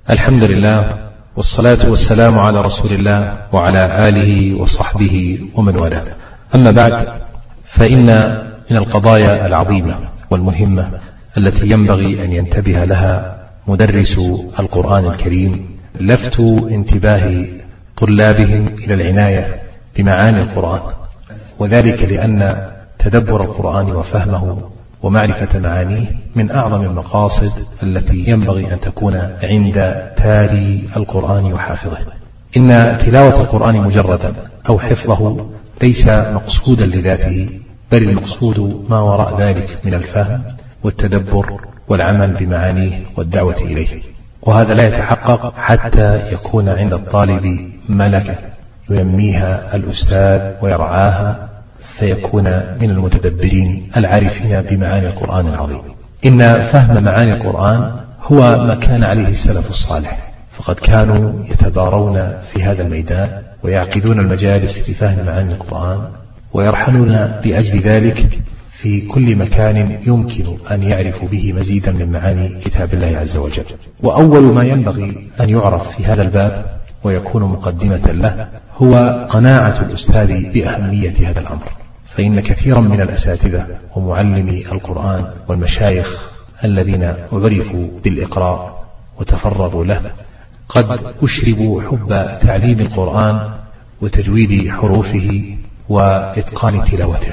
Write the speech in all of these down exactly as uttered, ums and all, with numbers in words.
الحمد لله والصلاة والسلام على رسول الله وعلى آله وصحبه ومن والاه. أما بعد، فإن من القضايا العظيمة والمهمة التي ينبغي أن ينتبه لها مدرس القرآن الكريم لفت انتباه طلابهم إلى العناية بمعاني القرآن، وذلك لأن تدبر القرآن وفهمه ومعرفة معانيه من أعظم المقاصد التي ينبغي أن تكون عند تالي القرآن وحافظه. إن تلاوة القرآن مجردا أو حفظه ليس مقصودا لذاته، بل المقصود ما وراء ذلك من الفهم والتدبر والعمل بمعانيه والدعوة إليه، وهذا لا يتحقق حتى يكون عند الطالب ملكة ينميها الأستاذ ويرعاها فيكون من المتدبرين العارفين بمعاني القرآن العظيم. إن فهم معاني القرآن هو ما كان عليه السلف الصالح، فقد كانوا يتبارون في هذا الميدان ويعقدون المجالس لفهم معاني القرآن، ويرحلون لأجل ذلك في كل مكان يمكن أن يعرفوا به مزيدا من معاني كتاب الله عز وجل. وأول ما ينبغي أن يعرف في هذا الباب ويكون مقدمة له هو قناعة الأستاذ بأهمية هذا الأمر، فإن كثيرا من الأساتذة ومعلمي القرآن والمشايخ الذين عرفوا بالإقراء وتفرغوا له قد أشربوا حب تعليم القرآن وتجويد حروفه وإتقان تلاوته،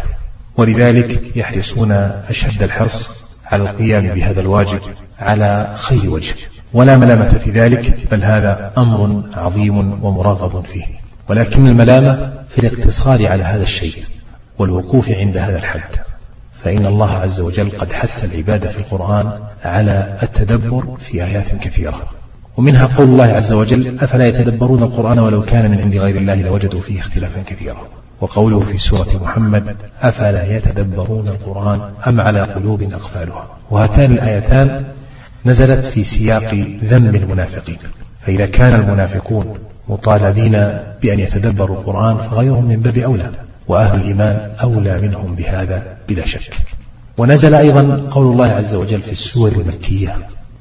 ولذلك يحرصون أشد الحرص على القيام بهذا الواجب على خير وجه، ولا ملامة في ذلك، بل هذا أمر عظيم ومرغب فيه. ولكن الملامة في الاقتصار على هذا الشيء والوقوف عند هذا الحد، فإن الله عز وجل قد حث العباد في القرآن على التدبر في آيات كثيرة، ومنها قول الله عز وجل: أفلا يتدبرون القرآن ولو كان من عند غير الله لوجدوا فيه اختلافا كثيرا، وقوله في سورة محمد: أفلا يتدبرون القرآن أم على قلوب أقفالها. وهاتان الآيتان نزلت في سياق ذم المنافقين، فإذا كان المنافقون مطالبين بأن يتدبروا القرآن فغيرهم من باب أولى، وأهل الإيمان أولى منهم بهذا بلا شك. ونزل أيضا قول الله عز وجل في السور المكية: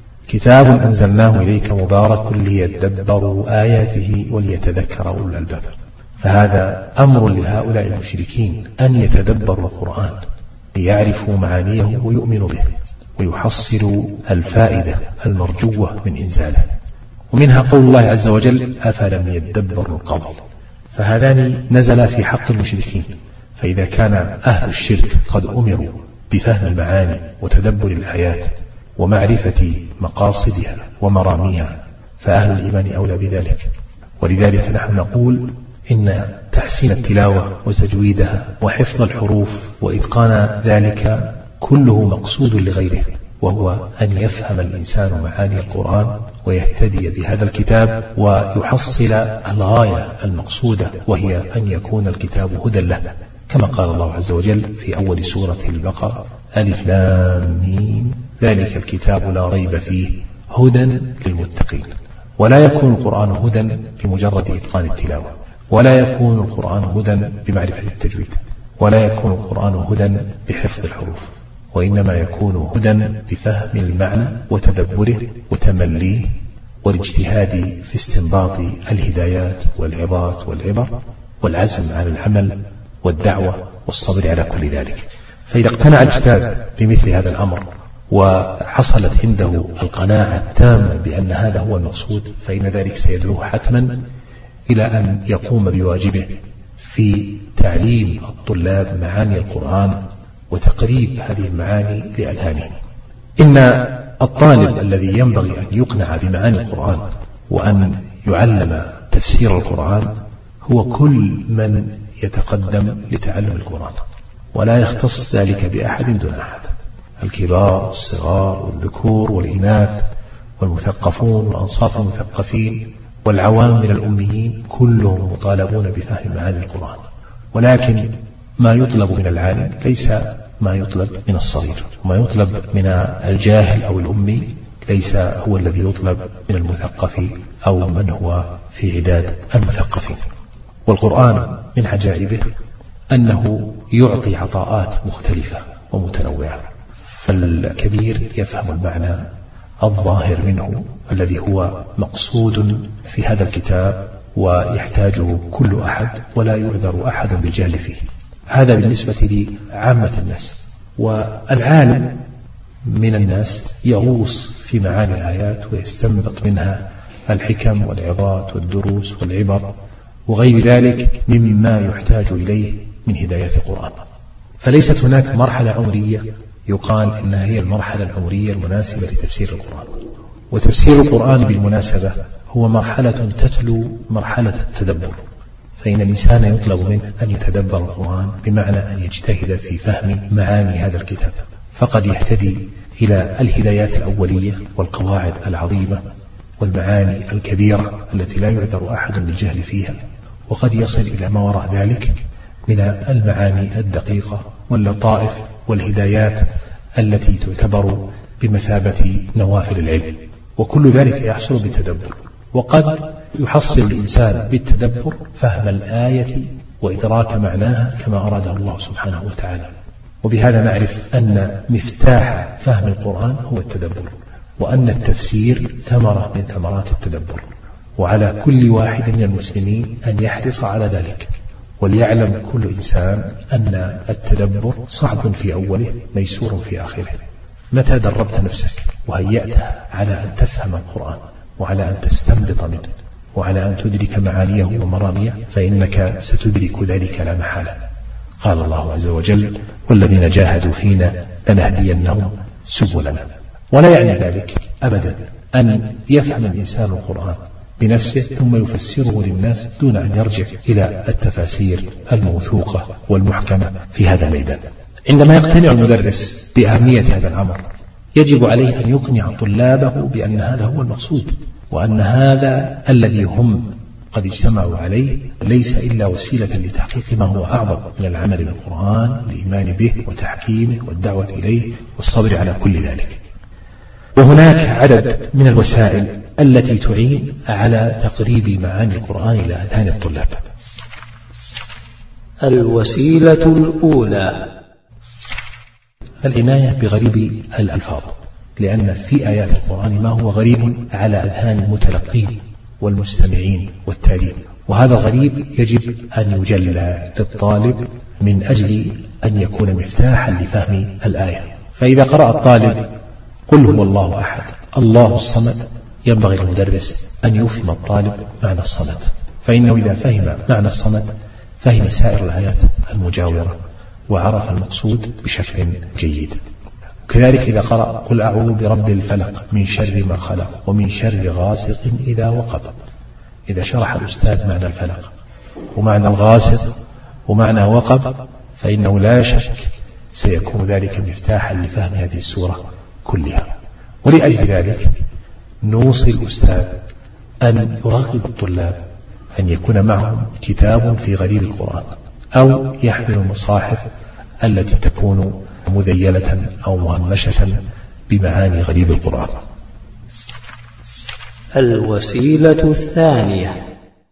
كتاب أنزلناه إليك مبارك ليدبروا آياته وليتذكر أولو الألباب. فهذا أمر لهؤلاء المشركين أن يتدبروا القرآن ليعرفوا معانيه ويؤمنوا به ويحصلوا الفائدة المرجوة من إنزاله. ومنها قول الله عز وجل: أفلم يدبروا القول. فهذان نزل في حق المشركين، فإذا كان أهل الشرك قد أمروا بفهم المعاني وتدبر الآيات ومعرفة مقاصدها ومراميها، فأهل الإيمان أولى بذلك. ولذلك نحن نقول إن تحسين التلاوة وتجويدها وحفظ الحروف وإتقان ذلك كله مقصود لغيره، وهو أن يفهم الإنسان معاني القرآن ويهتدي بهذا الكتاب ويحصل الغاية المقصودة، وهي أن يكون الكتاب هدى له، كما قال الله عز وجل في أول سورة البقرة: ألف لام ميم ذلك الكتاب لا ريب فيه هدى للمتقين. ولا يكون القرآن هدى بمجرد إتقان التلاوة، ولا يكون القرآن هدى بمعرفة التجويد، ولا يكون القرآن هدى بحفظ الحروف، وإنما يكون هدى بفهم المعنى وتدبره وتمليه والاجتهاد في استنباط الهدايات والعظات والعبر والعزم على العمل والدعوة والصبر على كل ذلك. فإذا اقتنع الأستاذ بمثل هذا الأمر وحصلت عنده القناعة التامة بأن هذا هو المقصود، فإن ذلك سيدعوه حتما إلى أن يقوم بواجبه في تعليم الطلاب معاني القرآن وتقريب هذه المعاني لأذهانهم. إن الطالب الذي ينبغي أن يقنع بمعاني القرآن وأن يعلم تفسير القرآن هو كل من يتقدم لتعلم القرآن، ولا يختص ذلك بأحد دون أحد، الكبار والصغار والذكور والإناث والمثقفون وأنصاف المثقفين والعوام من الأميين، كلهم مطالبون بفهم معاني القرآن. ولكن ما يطلب من العالم ليس ما يطلب من الصغير، وما يطلب من الجاهل أو الأمي ليس هو الذي يطلب من المثقف أو من هو في عداد المثقفين. والقرآن من عجائبه أنه يعطي عطاءات مختلفة ومتنوعة، فالكبير يفهم المعنى، الظاهر منه الذي هو مقصود في هذا الكتاب ويحتاجه كل أحد ولا يعذر أحد بالجهل فيه. هذا بالنسبة لعامة الناس. والعالم من الناس يغوص في معاني الآيات ويستنبط منها الحكم والعظات والدروس والعبر وغير ذلك مما يحتاج إليه من هداية القرآن. فليست هناك مرحلة عمرية يقال إنها هي المرحلة العمرية المناسبة لتفسير القرآن. وتفسير القرآن بالمناسبة هو مرحلة تتلو مرحلة التدبر، فإن الإنسان يطلب منه أن يتدبر القرآن بمعنى أن يجتهد في فهم معاني هذا الكتاب، فقد يهتدي إلى الهدايات الأولية والقواعد العظيمة والمعاني الكبيرة التي لا يعذر أحد بالجهل فيها، وقد يصل إلى ما وراء ذلك من المعاني الدقيقة واللطائف والهدايات التي تعتبر بمثابة نوافل العلم، وكل ذلك يحصل بالتدبر. وقد يحصل الإنسان بالتدبر فهم الآية وإدراك معناها كما أراده الله سبحانه وتعالى. وبهذا نعرف أن مفتاح فهم القرآن هو التدبر، وأن التفسير ثمرة من ثمرات التدبر، وعلى كل واحد من المسلمين أن يحرص على ذلك، وليعلم كل إنسان أن التدبر صعب في أوله ميسور في آخره. متى دربت نفسك وهيأتها على أن تفهم القرآن وعلى أن تستنبط منه وعلى أن تدرك معانيه ومراميه فإنك ستدرك ذلك لا محالة. قال الله عز وجل: والذين جاهدوا فينا لنهدينهم سبلنا. ولا يعني ذلك أبدا أن يفهم الإنسان القرآن بنفسه ثم يفسره للناس دون أن يرجع إلى التفاسير الموثوقة والمحكمة في هذا الميدان. عندما يقتنع المدرس بأهمية هذا الأمر يجب عليه أن يقنع طلابه بأن هذا هو المقصود، وأن هذا الذي هم قد اجتمعوا عليه ليس إلا وسيلة لتحقيق ما هو أعظم من العمل بالقرآن، الإيمان به وتحكيمه والدعوة إليه والصبر على كل ذلك. وهناك عدد من الوسائل التي تعين على تقريب معاني القرآن إلى أذهان الطلاب. الوسيلة الأولى العناية بغريب الألفاظ، لأن في آيات القرآن ما هو غريب على أذهان المتلقين والمستمعين والتالين، وهذا الغريب يجب أن يجلى للطالب من أجل أن يكون مفتاحا لفهم الآية. فإذا قرأ الطالب قل هو الله أحد الله الصمد، ينبغي للمدرس أن يفهم الطالب معنى الصمد، فإنه إذا فهم معنى الصمد فهم سائر الآيات المجاورة وعرف المقصود بشكل جيد. كذلك إذا قرأ قل أعوذ برب الفلق من شر ما خلق ومن شر غاسق إذا وقب، إذا شرح الأستاذ معنى الفلق ومعنى الغاسق ومعنى وقب فإنه لا شك سيكون ذلك مفتاحا لفهم هذه السورة كلها. ولأجل ذلك نوصي الأستاذ أن يرغب الطلاب أن يكون معهم كتاب في غريب القرآن، أو يحمل المصاحف التي تكون مذيلة أو مهمشة بمعاني غريب القرآن. الوسيلة الثانية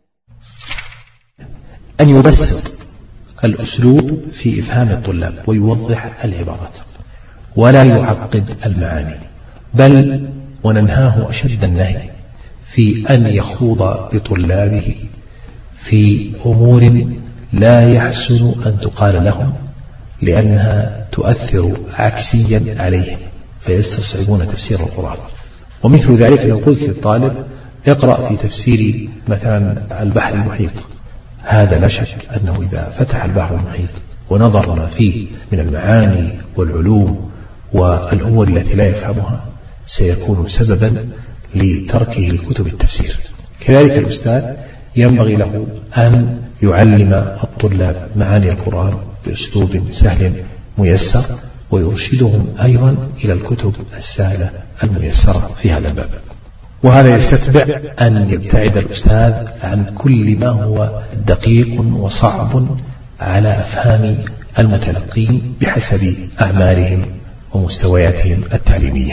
أن يبسط الأسلوب في إفهام الطلاب ويوضح العبارات ولا يعقد المعاني، بل وننهاه أشد النهي في أن يخوض بطلابه في أمور لا يحسن أن تقال لهم لأنها تؤثر عكسيا عليهم فيستصعبون تفسير القرآن. ومثل ذلك لو قلت للطالب اقرأ في تفسير مثلا البحر المحيط، هذا لا شك أنه إذا فتح البحر المحيط ونظر ما فيه من المعاني والعلوم والأمور التي لا يفهمها سيكون سببا لتركه لكتب التفسير. كذلك الأستاذ ينبغي له أن يعلم الطلاب معاني القرآن بأسلوب سهل ميسر، ويرشدهم أيضا إلى الكتب السهلة الميسرة في هذا الباب. وهذا يستتبع أن يبتعد الأستاذ عن كل ما هو دقيق وصعب على أفهام المتلقين بحسب أعمارهم ومستوياتهم التعليمية.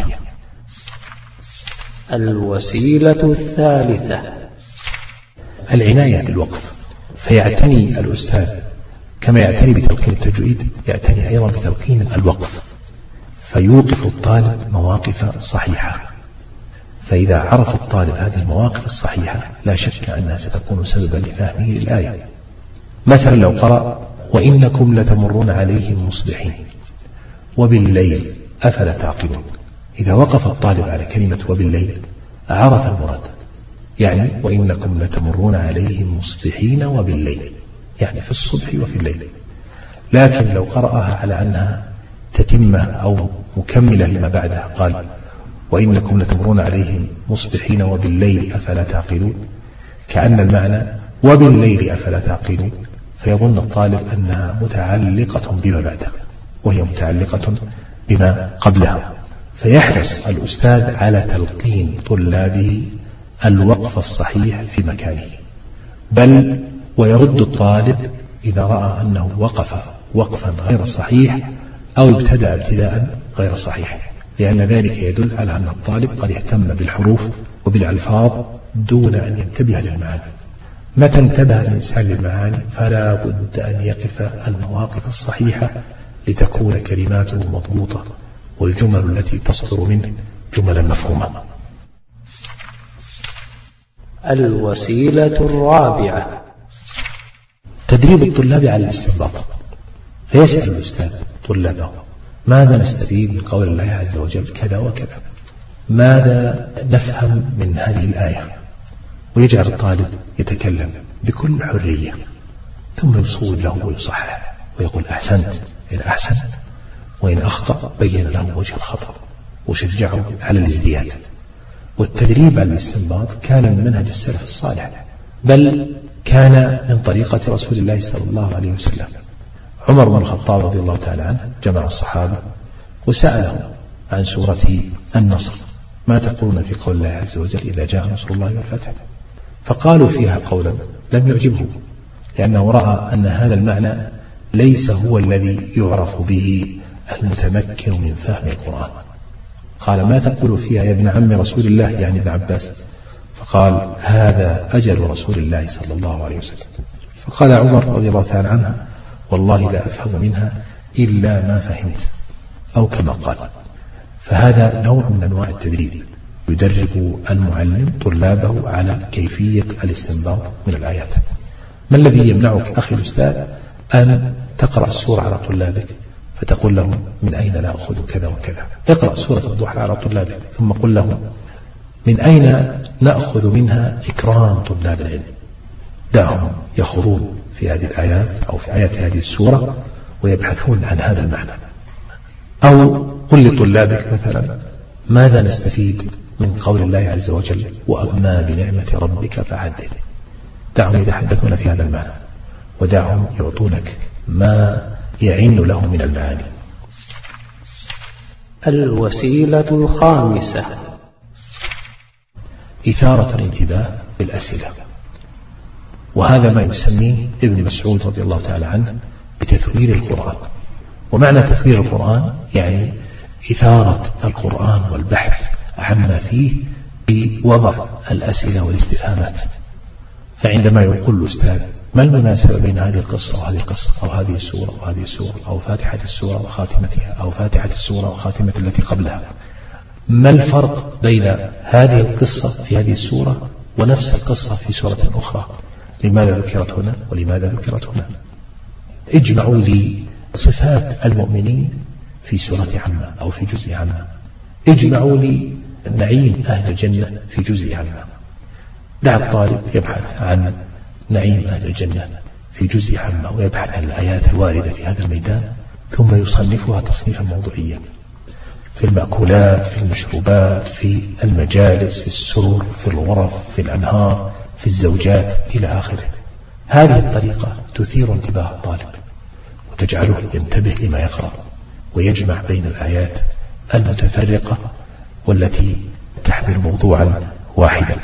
الوسيلة الثالثة العناية بالوقف، فيعتني الأستاذ كما يعتني بتلقين التجويد يعتني أيضا بتلقين الوقف، فيوقف الطالب مواقف صحيحة فإذا عرف الطالب هذه المواقف الصحيحة لا شك أنها ستكون سببا لفهمه للآية. مثلا لو قرأ وإنكم لتمرون عليهم مصبحين وبالليل أفلا تعقلون، إذا وقف الطالب على كلمة وبالليل عرف المراد، يعني وإنكم لتمرون عليهم مصبحين وبالليل، يعني في الصبح وفي الليل. لكن لو قرأها على أنها تتمة أو مكملة لما بعدها، قال وإنكم لتمرون عليهم مصبحين وبالليل أفلا تعقلون، كأن المعنى وبالليل أفلا تعقلون، فيظن الطالب أنها متعلقة بما بعدها وهي متعلقة بما قبلها، فيحرص الأستاذ على تلقين طلابه الوقف الصحيح في مكانه، بل ويرد الطالب إذا رأى أنه وقف وقفا غير صحيح أو ابتدأ ابتداء غير صحيح، لأن ذلك يدل على أن الطالب قد اهتم بالحروف وبالألفاظ دون أن ينتبه للمعاني. متى انتبه الإنسان للمعاني فلا بد أن يقف المواقف الصحيحة لتكون كلماته مضبوطة والجمل التي تصدر منه جملا مفهومة. الوسيلة الرابعة تدريب الطلاب على الاستنباط، فيسأل الأستاذ طلابه ماذا نستفيد من قول الله عز وجل كذا وكذا، ماذا نفهم من هذه الآية، ويجعل الطالب يتكلم بكل حرية، ثم يصوب له ويصحح ويقول أحسنت إن أحسن، وإن أخطأ بين له وجه الخطأ وشجعه على الازدياد. والتدريب على الاستنباط كان من منهج السلف الصالح، بل كان من طريقة رسول الله صلى الله عليه وسلم. عمر بن الخطاب رضي الله تعالى عنه جمع الصحابة وسأله عن سورة النصر ما تقولون في قول الله عز وجل إذا جاء نصر الله والفتح، فقالوا فيها قولا لم يعجبه، لأنه رأى أن هذا المعنى ليس هو الذي يعرف به المتمكن من فهم القرآن. قال ما تقول فيها يا ابن عم رسول الله يعني ابن عباس؟ فقال هذا أجل رسول الله صلى الله عليه وسلم. فقال عمر رضي الله تعالى عنه والله لا أفهم منها إلا ما فهمت، أو كما قال. فهذا نوع من أنواع التدريب، يدرب المعلم طلابه على كيفية الاستنباط من الآيات. ما الذي يمنعك أخي الأستاذ أن تقرأ السورة على طلابك فتقول لهم من أين نأخذ كذا وكذا؟ اقرأ سورة الضحى على طلابك ثم قل لهم من أين نأخذ منها إكرام طلاب العلم. دعهم يخوضون في هذه الآيات أو في آيات هذه السورة ويبحثون عن هذا المعنى. أو قل لطلابك مثلا ماذا نستفيد من قول الله عز وجل وأما بنعمة ربك فحدث. دعهم يتحدثون في هذا المعنى ودعهم يعطونك ما يعين له من المعاني. الوسيلة الخامسة إثارة الانتباه بالأسئلة، وهذا ما يسميه ابن مسعود رضي الله تعالى عنه بتثوير القرآن. ومعنى تثوير القرآن يعني إثارة القرآن والبحث عما فيه بوضع الأسئلة والاستفهامات. فعندما يقول الأستاذ ما المناسبة بين هذه القصة وهذه القصة أو هذه السورة وهذه السورة أو فاتحة السورة وخاتمتها أو فاتحة السورة وخاتمة التي قبلها، ما الفرق بين هذه القصة في هذه السورة ونفس القصة في سورة أخرى، لماذا ذكرت هنا ولماذا ذكرت هنا؟ اجمعوا لي صفات المؤمنين في سورة عامة أو في جزء عامة، اجمعوا لي نعيم أهل الجنة في جزء عامة. دع الطالب يبحث عن نعيم أهل الجنة في جزء عامة ويبحث عن الآيات الواردة في هذا الميدان، ثم يصنفها تصنيفا موضوعيا في المأكولات، في المشروبات، في المجالس، في السرور، في الغرف، في الأنهار، في الزوجات إلى آخره. هذه الطريقة تثير انتباه الطالب وتجعله ينتبه لما يقرأ ويجمع بين الآيات المتفرقة والتي تحمل موضوعا واحدا.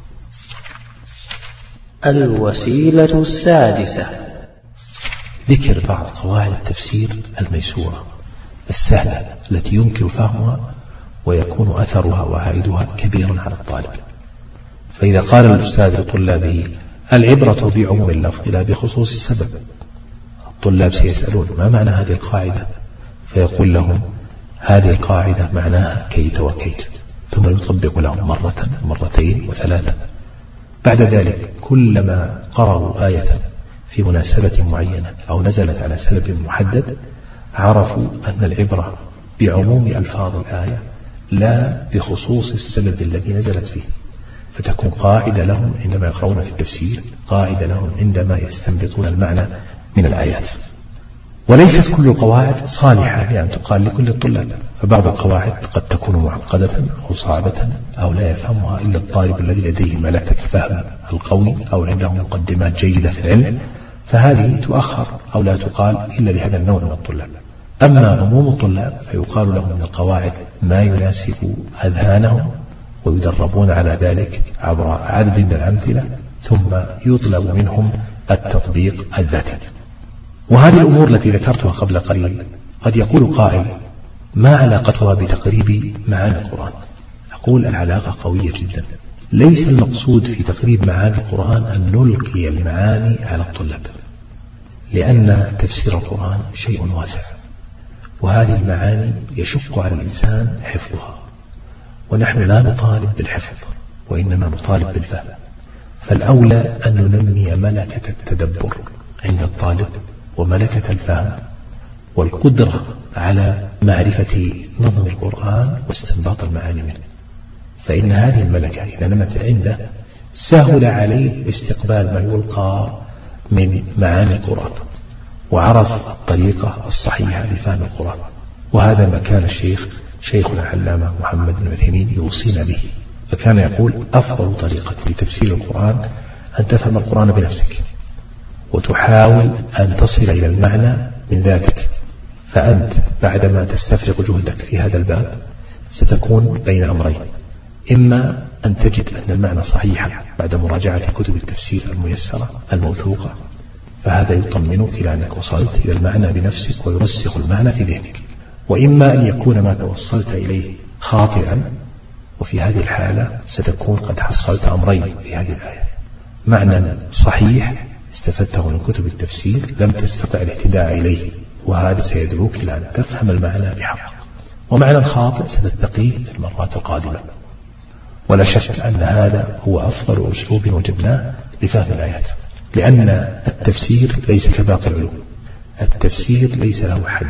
الوسيلة السادسة ذكر بعض قواعد التفسير الميسورة السهلة التي يمكن فهمها ويكون أثرها وعائدها كبيرا على الطالب. فإذا قال الأستاذ لطلابه العبرة بعموم اللفظ لا بخصوص السبب، الطلاب سيسألون ما معنى هذه القاعدة؟ فيقول لهم هذه القاعدة معناها كيت وكيت، ثم يطبق لهم مرة مرتين وثلاثة. بعد ذلك كلما قرأوا آية في مناسبة معينة أو نزلت على سبب محدد عرفوا أن العبرة بعموم ألفاظ الآية لا بخصوص السبب الذي نزلت فيه، فتكون قاعدة لهم عندما يقرؤون في التفسير، قاعدة لهم عندما يستنبطون المعنى من الآيات. وليست كل القواعد صالحة لأن تقال لكل الطلاب، فبعض القواعد قد تكون معقدة أو صعبة أو لا يفهمها إلا الطالب الذي لديه ملكة الفهم القوي أو عنده مقدمات جيدة في العلم، فهذه تؤخر أو لا تقال إلا لهذا النوع من الطلاب. أما عموم الطلاب فيقال لهم من القواعد ما يناسب أذهانهم ويدربون على ذلك عبر عدد من الأمثلة، ثم يطلب منهم التطبيق الذاتي. وهذه الأمور التي ذكرتها قبل قليل قد يقول قائل: ما علاقتها بتقريب معاني القرآن؟ أقول العلاقة قوية جدا. ليس المقصود في تقريب معاني القرآن أن نلقي المعاني على الطلاب، لأن تفسير القرآن شيء واسع، وهذه المعاني يشق على الإنسان حفظها، ونحن لا نطالب بالحفظ وإنما نطالب بالفهم. فالأولى أن ننمي ملكة التدبر عند الطالب وملكة الفهم والقدرة على معرفة نظم القرآن واستنباط المعاني منه، فإن هذه الملكة إذا نمت عنده سهل عليه استقبال ما يلقى من معاني القرآن، وعرف الطريقة الصحيحة لفهم القرآن. وهذا ما كان الشيخ شيخنا العلامة محمد بن عثيمين يوصينا به، فكان يقول: أفضل طريقة لتفسير القرآن أن تفهم القرآن بنفسك وتحاول أن تصل إلى المعنى من ذاتك، فأنت بعدما تستفرغ جهدك في هذا الباب ستكون بين أمرين: إما أن تجد أن المعنى صحيحا بعد مراجعة كتب التفسير الميسرة الموثوقة، فهذا يطمنك إلى أنك وصلت إلى المعنى بنفسك ويرسخ المعنى في ذهنك، وإما أن يكون ما توصلت إليه خاطئا، وفي هذه الحالة ستكون قد حصلت أمرين في هذه الآية: معنى صحيح استفدته من كتب التفسير لم تستطع الاهتداء إليه، وهذا سيدعوك إلى أن تفهم المعنى بحق، ومعنى خاطئ ستتقيه في المرات القادمة. ولا شك أن هذا هو أفضل أسلوب وجدناه لفهم الآيات، لأن التفسير ليس كباقي العلوم، التفسير ليس له حد،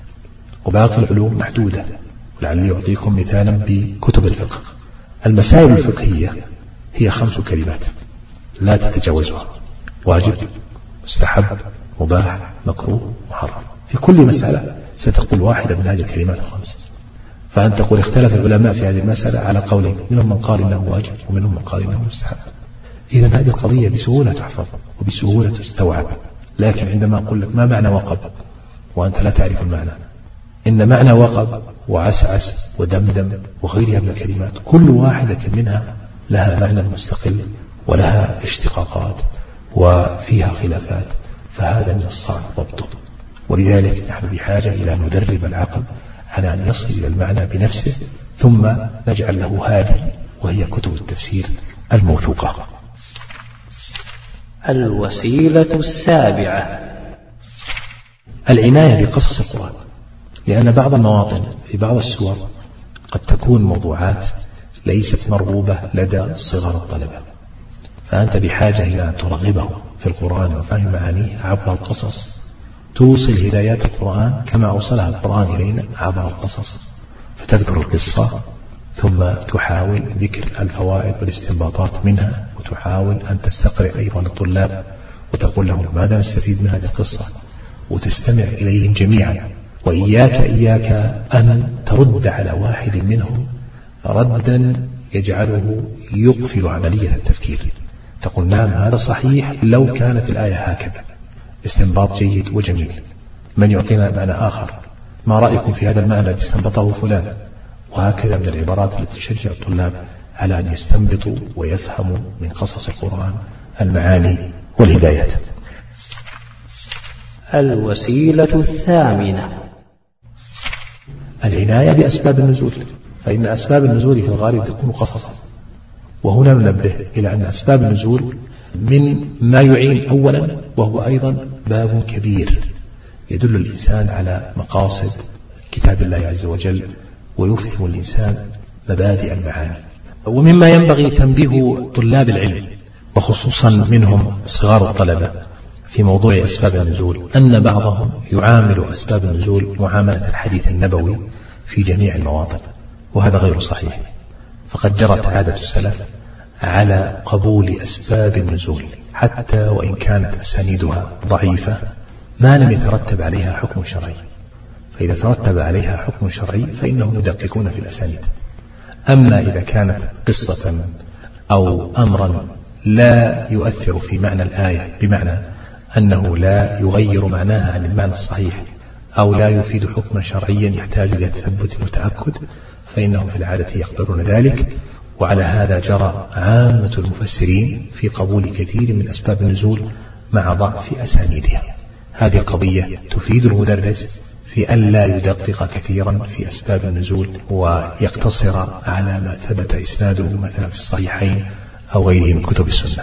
وباقي العلوم محدودة. ولعلي أعطيكم مثالا بكتب الفقه. المسائل الفقهية هي خمس كلمات لا تتجاوزها: واجب، مستحب، مباح، مكروه، محرم. في كل مسألة ستقول واحدة من هذه الكلمات الخمس، فأنت تقول اختلف العلماء في هذه المسألة على قولين، منهم من قال إنه واجب ومنهم من قال إنه مستحب. إذن هذه القضية بسهولة تحفظ وبسهولة تستوعب. لكن عندما أقول لك ما معنى وقب وأنت لا تعرف المعنى، إن معنى وقب وعسعس ودمدم وغيرها من الكلمات كل واحدة منها لها معنى مستقل ولها اشتقاقات وفيها خلافات، فهذا من الصعب ضبطه. ولذلك نحن بحاجة إلى أن ندرب العقل على أن يصل إلى المعنى بنفسه، ثم نجعل له هذه وهي كتب التفسير الموثوقة. الوسيلة السابعة: العناية بقصص القرآن، لأن بعض المواطن في بعض السور قد تكون موضوعات ليست مرغوبة لدى صغار الطلبة، فأنت بحاجة إلى أن ترغبه في القرآن وفهم معانيه عبر القصص، توصل هدايات القرآن كما أوصلها القرآن إلينا عبر القصص، فتذكر القصة ثم تحاول ذكر الفوائد والاستنباطات منها، وتحاول أن تستقرئ أيضا الطلاب وتقول لهم ماذا نستفيد من هذه القصة، وتستمع إليهم جميعا. وإياك إياك أن ترد على واحد منهم ردا يجعله يقفل عملية التفكير، تقول نعم هذا صحيح لو كانت الآية هكذا، استنباط جيد وجميل، من يعطينا معنى آخر، ما رأيكم في هذا المعنى الذي استنبطه فلان، وهكذا من العبارات التي تشجع الطلاب على أن يستنبطوا ويفهموا من قصص القرآن المعاني والهدايات. الوسيلة الثامنة: العناية بأسباب النزول، فإن أسباب النزول في الغالب تكون قصصا، وهنا ننبه إلى أن أسباب النزول من ما يعين أولا، وهو أيضا باب كبير يدل الإنسان على مقاصد كتاب الله عز وجل، ويفهم الإنسان مبادئ المعاني. ومما ينبغي تنبيه طلاب العلم وخصوصا منهم صغار الطلبة في موضوع أسباب النزول أن بعضهم يعامل أسباب النزول معاملة الحديث النبوي في جميع المواطن، وهذا غير صحيح. فقد جرت عادة السلف على قبول أسباب النزول حتى وإن كانت أسانيدها ضعيفة ما لم يترتب عليها حكم شرعي، فإذا ترتب عليها حكم شرعي فإنهم يدققون في الأسانيد. أما إذا كانت قصة أو أمرا لا يؤثر في معنى الآية بمعنى أنه لا يغير معناها عن المعنى الصحيح أو لا يفيد حكما شرعيا يحتاج إلى تثبت وتأكد فإنهم في العادة يقبلون ذلك. وعلى هذا جرى عامة المفسرين في قبول كثير من أسباب النزول مع ضعف أسانيدها. هذه القضية تفيد المدرس في أن لا يدقق كثيرا في أسباب النزول ويقتصر على ما ثبت إسناده مثلا في الصحيحين أو غيره من كتب السنة.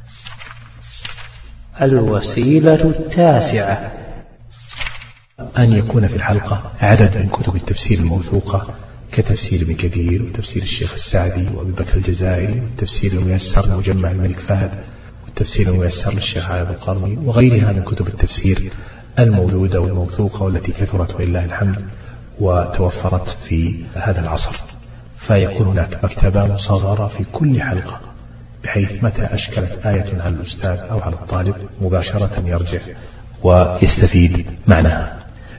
الوسيلة التاسعة أن يكون في الحلقة عدد من كتب التفسير الموثوقة كتفسير ابن كثير وتفسير الشيخ السعدي وأبي بكر الجزائري والتفسير الميسر مجمع الملك فهد والتفسير الميسر للشيخ عابد القرني وغيرها من كتب التفسير الموجودة والموثوقة والتي كثرت ولله الحمد وتوفرت في هذا العصر. فيكون هناك مكتبة مصغرة في كل حلقة بحيث متى أشكلت آية على الأستاذ أو على الطالب مباشرة يرجع ويستفيد معناها.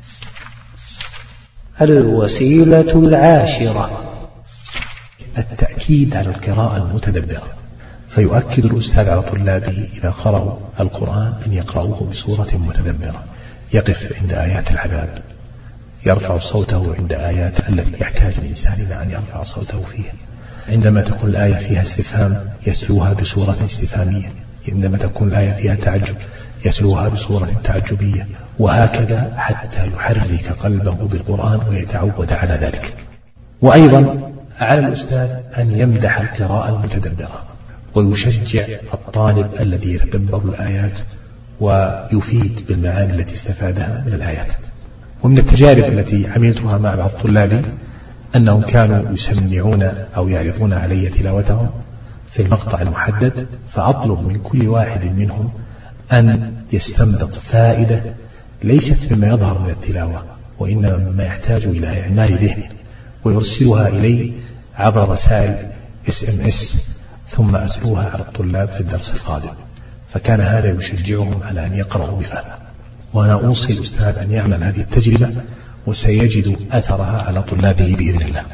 الوسيلة العاشرة التأكيد على القراءة المتدبرة، فيؤكد الأستاذ على طلابه إذا قرأوا القرآن أن يقرأوه بصورة متدبرة، يقف عند آيات العذاب، يرفع صوته عند آيات التي يحتاج الإنسان إلى أن يرفع صوته فيها. عندما تكون الآية فيها استفهام يتلوها بصورة استفهامية، عندما تكون الآية فيها تعجب يتلوها بصورة تعجبية، وهكذا حتى يحرك قلبه بالقرآن ويتعود على ذلك. وأيضا على الأستاذ أن يمدح القراءة المتدبرة ويشجع الطالب الذي يتدبر الآيات ويفيد بالمعاني التي استفادها من الآيات. ومن التجارب التي عملتها مع بعض طلابي أنهم كانوا يسمعون أو يعرضون علي تلاوتهم في المقطع المحدد، فأطلب من كل واحد منهم أن يستنبط فائدة ليست مما يظهر من التلاوة وإنما مما يحتاج إلى إعمال ذهنه، ويرسلها إلي عبر رسائل اس ام اس ثم أتلوها على الطلاب في الدرس القادم. فكان هذا يشجعهم على أن يقرأوا بفهم. وأنا أوصي الأستاذ أن يعمل هذه التجربة وسيجد أثرها على طلابه بإذن الله.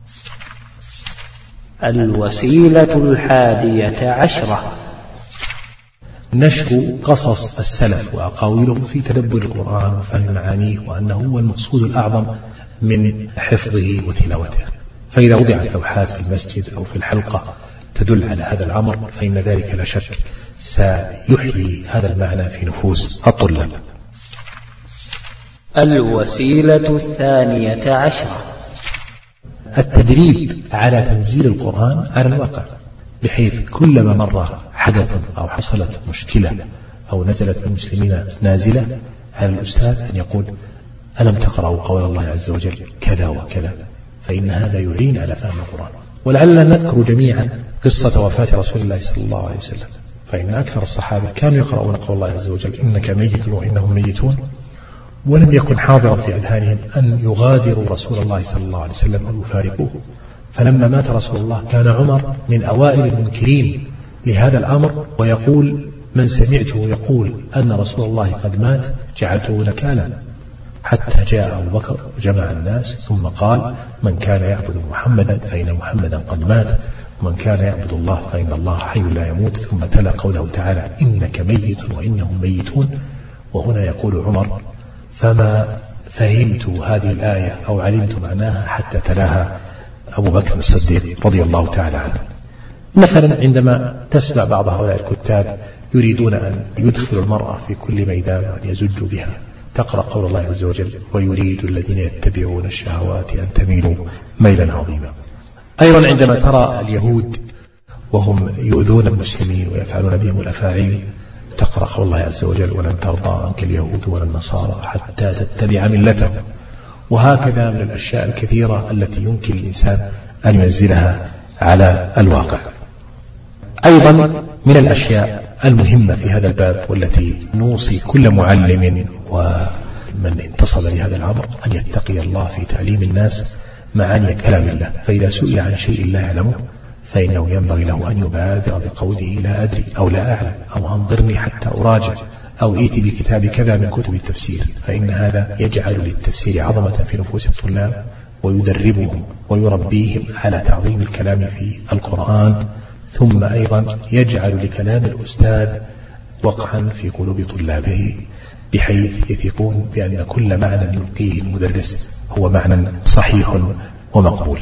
الوسيلة الحادية عشرة نشر قصص السلف وأقاويلهم في تدبر القرآن وفهم معانيه، وأنه هو المقصود الأعظم من حفظه وتلاوته. فإذا وضعت لوحات في المسجد أو في الحلقة تدل على هذا الأمر فإن ذلك لا شك سيحيي هذا المعنى في نفوس الطلاب. الوسيلة الثانية عشرة التدريب على تنزيل القرآن على الواقع، بحيث كلما مر حدث أو حصلت مشكلة أو نزلت بالمسلمين نازلة على الأستاذ أن يقول ألم تقرأوا قول الله عز وجل كذا وكذا، فإن هذا يعين على فهم القرآن. ولعلنا نذكر جميعا قصة وفاة رسول الله صلى الله عليه وسلم، فإن أكثر الصحابة كانوا يقرؤون قول الله عز وجل إنك ميت وإنهم ميتون، ولم يكن حاضرا في أذهانهم أن يغادروا رسول الله صلى الله عليه وسلم أو يفارقوه. فلما مات رسول الله كان عمر من أوائل المنكرين لهذا الأمر، ويقول من سمعته يقول أن رسول الله قد مات جعلته نكالا، حتى جاء أبو بكر وجمع الناس ثم قال من كان يعبد محمدا فإن محمدا قد مات، ومن كان يعبد الله فإن الله حي لا يموت، ثم تلا قوله تعالى إنك ميت وإنهم ميتون. وهنا يقول عمر فما فهمت هذه الآية أو علمت معناها حتى تلاها أبو بكر الصديق رضي الله تعالى عنه. مثلا عندما تسمع بعض هؤلاء الكتاب يريدون أن يدخلوا المرأة في كل ميدان وأن يزجوا بها، تقرأ قول الله عز وجل ويريد الذين يتبعون الشهوات أن تميلوا ميلا عظيما. أيضا عندما ترى اليهود وهم يؤذون المسلمين ويفعلون بهم الأفاعيل تقرأ قول الله عز وجل ولن ترضى عنك اليهود ولا النصارى حتى تتبع ملتهم. وهكذا من الأشياء الكثيرة التي يمكن الإنسان أن ينزلها على الواقع. أيضا من الأشياء المهمة في هذا الباب والتي نوصي كل معلم ومن انتصب لهذا الأمر أن يتقي الله في تعليم الناس معاني كلام الله، فإذا سئل عن شيء لا يعلمه فإنه ينبغي له أن يبادر بقوله لا أدري أو لا أعلم أو أنظرني حتى أراجع أو ائت بكتاب كذا من كتب التفسير، فإن هذا يجعل للتفسير عظمة في نفوس الطلاب ويدربهم ويربيهم على تعظيم الكلام في القرآن، ثم أيضا يجعل لكلام الأستاذ وقعا في قلوب طلابه بحيث يثقون بأن كل معنى يلقيه المدرس هو معنى صحيح ومقبول.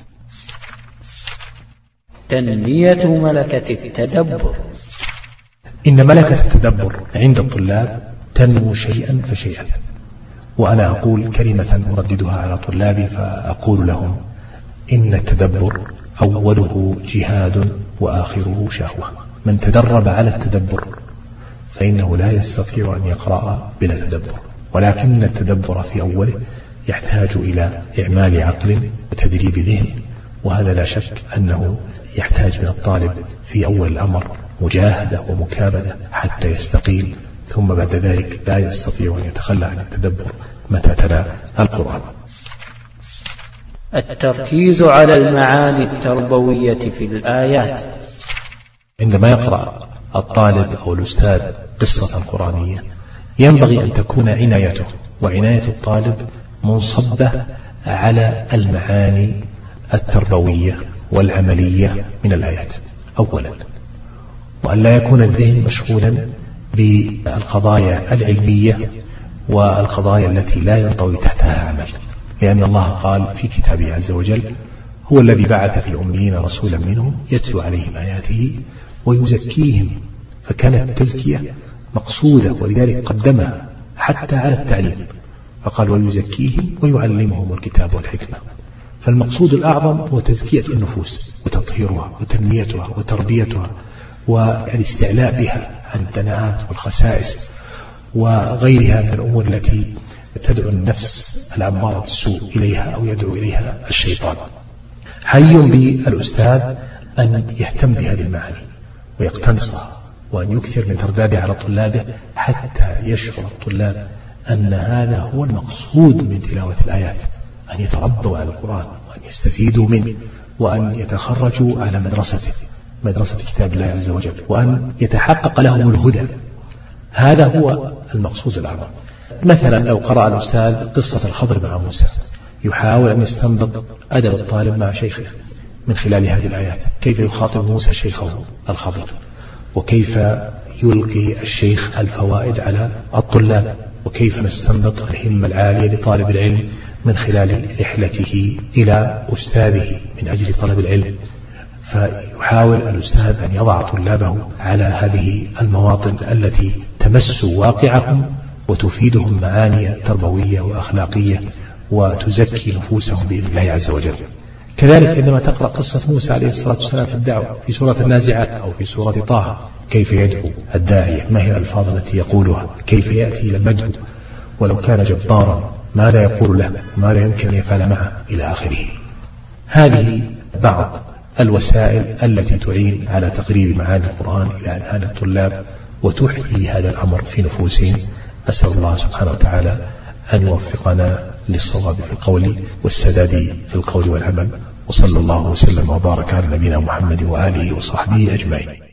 تنمية ملكة التدبر. إن ملكة التدبر عند الطلاب تنمو شيئا فشيئا، وأنا أقول كلمة أرددها على طلابي فأقول لهم إن التدبر أوله جهاد وآخره شهوة. من تدرب على التدبر فإنه لا يستطيع أن يقرأ بلا تدبر، ولكن التدبر في أوله يحتاج إلى إعمال عقل وتدريب ذهن، وهذا لا شك أنه يحتاج من الطالب في أول الأمر مجاهدة ومكابدة حتى يستقيم، ثم بعد ذلك لا يستطيع أن يتخلى عن التدبر متى تلا القرآن. التركيز على المعاني التربوية في الآيات. عندما يقرأ الطالب أو الأستاذ قصة قرآنية ينبغي أن تكون عنايته وعناية الطالب منصبة على المعاني التربوية والعملية من الآيات أولا، وأن لا يكون الذهن مشغولا بالقضايا العلمية والقضايا التي لا ينطوي تحتها عمل، لأن الله قال في كتابه عز وجل هو الذي بعث في الأميين رسولا منهم يتلو عليهم آياته ويزكيهم، فكانت التزكية مقصودة ولذلك قدمها حتى على التعليم، فقال ويزكيهم ويعلمهم الكتاب والحكمة. فالمقصود الأعظم هو تزكية النفوس وتطهيرها وتنميتها وتربيتها والاستعلاء بها عن الدناءات والخسائس وغيرها من الأمور التي تدعو النفس الأمارة بالسوء إليها أو يدعو إليها الشيطان. حري بالأستاذ أن يهتم بهذه المعاني ويقتنصها وأن يكثر من تردادها على طلابه حتى يشعر الطلاب أن هذا هو المقصود من تلاوة الآيات، أن يتربوا على القرآن وأن يستفيدوا منه وأن يتخرجوا على مدرسته مدرسة كتاب الله عز وجل وأن يتحقق لهم الهدى. هذا هو المقصود الأعظم. مثلا لو قرأ الأستاذ قصة الخضر مع موسى يحاول أن يستنبط أدب الطالب مع شيخه من خلال هذه الآيات، كيف يخاطب موسى شيخه الخضر، وكيف يلقي الشيخ الفوائد على الطلاب، وكيف نستنبط الهمة العالية لطالب العلم من خلال رحلته إلى أستاذه من أجل طلب العلم. فيحاول الأستاذ أن يضع طلابه على هذه المواطن التي تمس واقعهم وتفيدهم معاني تربوية وأخلاقية وتزكي نفوسهم بإذن الله عز وجل. كذلك عندما تقرأ قصة موسى عليه الصلاة والسلام في الدعوة في سورة النازعات أو في سورة طه، كيف يدعو الداعية، ما هي الألفاظ التي يقولها، كيف يأتي إلى المدعو، ولو كان جبارا ماذا يقول له، ماذا يمكن أن يفعل معه إلى آخره. هذه بعض الوسائل التي تعين على تقريب معاني القرآن إلى أذهان الطلاب وتحيي هذا الأمر في نفوسهم. أسأل الله سبحانه وتعالى أن يوفقنا للصواب في القول والسداد في القول والعمل، وصلى الله وسلم وبارك على نبينا محمد وآله وصحبه أجمعين.